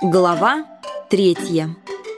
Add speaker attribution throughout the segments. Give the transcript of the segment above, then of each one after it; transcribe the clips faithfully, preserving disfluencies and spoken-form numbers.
Speaker 1: Глава третья.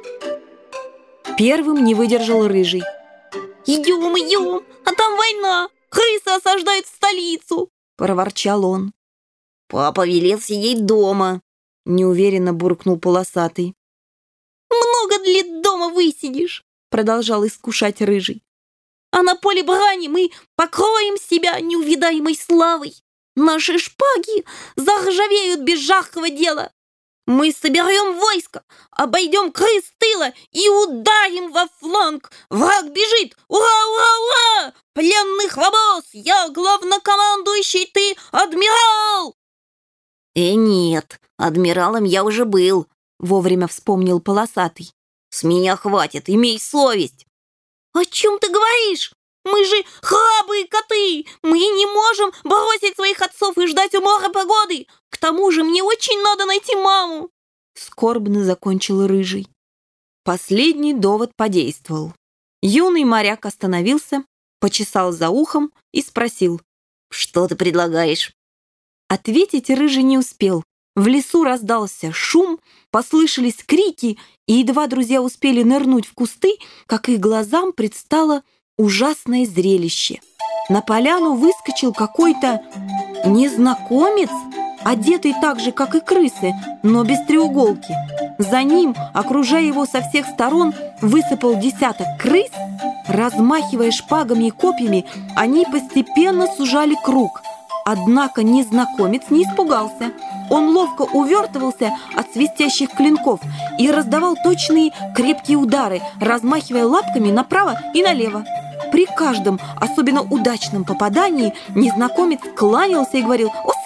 Speaker 1: Первым не выдержал Рыжий.
Speaker 2: «Идем, идем, а там война! Крысы осаждают столицу!» — проворчал он.
Speaker 1: «Папа велел сидеть дома», — неуверенно буркнул Полосатый.
Speaker 2: «Много ли дома высидишь?» — продолжал искушать Рыжий. «А на поле брани мы покроем себя неувидаемой славой. Наши шпаги заржавеют без жаркого дела. Мы соберем войско, обойдем крыс с тыла и ударим во фланг. Враг бежит! Ура, ура, ура! Пленных в обоз! Я главнокомандующий, ты адмирал!»
Speaker 1: «Э, нет, адмиралом я уже был», — вовремя вспомнил Полосатый. «С меня хватит, имей совесть».
Speaker 2: «О чем ты говоришь? Мы же храбрые коты! Мы не можем бросить своих отцов и ждать у моря погоды! К тому же мне очень надо найти маму!»
Speaker 1: Скорбно закончил Рыжий. Последний довод подействовал. Юный моряк остановился, почесал за ухом и спросил: «Что ты предлагаешь?» Ответить Рыжий не успел. В лесу раздался шум, послышались крики, и едва друзья успели нырнуть в кусты, как их глазам предстало ужасное зрелище. На поляну выскочил какой-то незнакомец, одетый так же, как и крысы, но без треуголки. За ним, окружая его со всех сторон, высыпал десяток крыс. Размахивая шпагами и копьями, они постепенно сужали круг. Однако незнакомец не испугался. Он ловко увертывался от свистящих клинков и раздавал точные крепкие удары, размахивая лапками направо и налево. При каждом особенно удачном попадании незнакомец кланялся и говорил: «Ос!»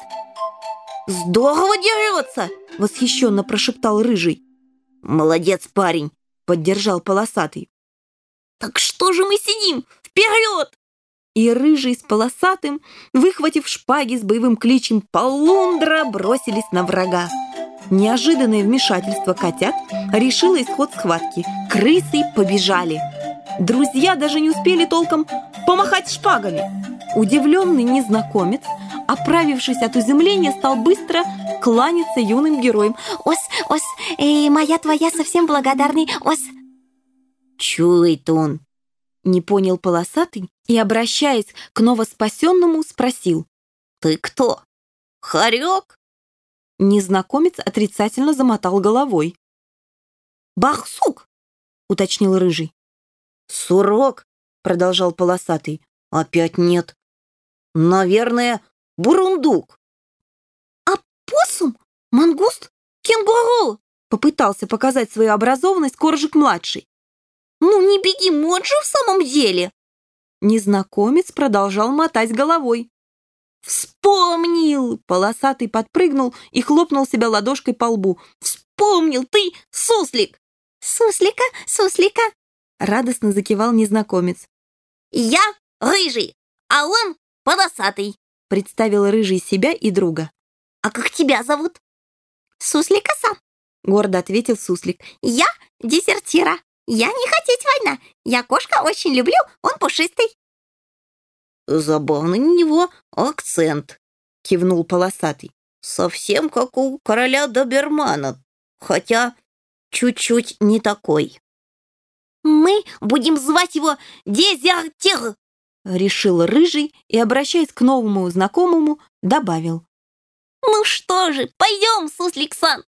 Speaker 2: «Здорово дерется!»
Speaker 1: — восхищенно прошептал Рыжий. «Молодец, парень!» — поддержал Полосатый.
Speaker 2: «Так что же мы сидим? Вперед!»
Speaker 1: И Рыжий с Полосатым, выхватив шпаги с боевым кличем «Полундра», бросились на врага. Неожиданное вмешательство котят решило исход схватки. Крысы побежали. Друзья даже не успели толком помахать шпагами. Удивленный незнакомец, оправившись от изумления, стал быстро кланяться юным героям.
Speaker 2: «Ос, ос, э, моя твоя совсем благодарный, ос!»
Speaker 1: «Чего это он?» — не понял Полосатый и, обращаясь к новоспасенному, спросил: «Ты кто? Хорек?» Незнакомец отрицательно замотал головой.
Speaker 2: «Барсук!»
Speaker 1: — уточнил Рыжий. «Сурок!» — продолжал Полосатый. «Опять нет. Наверное, бурундук».
Speaker 2: «А поссум? Мангуст? Кенгуру?» —
Speaker 1: попытался показать свою образованность Коржик-младший.
Speaker 2: «Ну не беги, вот же в самом деле!»
Speaker 1: Незнакомец продолжал мотать головой.
Speaker 2: «Вспомнил!» — Полосатый подпрыгнул и хлопнул себя ладошкой по лбу. «Вспомнил! Ты суслик!»
Speaker 3: «Суслика, суслика!»
Speaker 1: — радостно закивал незнакомец.
Speaker 2: «Я Рыжий, а он Полосатый!»
Speaker 1: — представил Рыжий себя и друга.
Speaker 2: «А как тебя зовут?»
Speaker 3: «Суслика-сан!»
Speaker 1: — гордо ответил суслик.
Speaker 3: «Я дезертира! Я не хотеть война! Я кошка очень люблю, он пушистый!»
Speaker 1: «Забавный у него акцент», — кивнул Полосатый. «Совсем как у короля добермана, хотя чуть-чуть не такой».
Speaker 2: «Мы будем звать его Дезертир»,
Speaker 1: — решил Рыжий и, обращаясь к новому знакомому, добавил:
Speaker 2: «Ну что же, пойдем, Суслик-сан,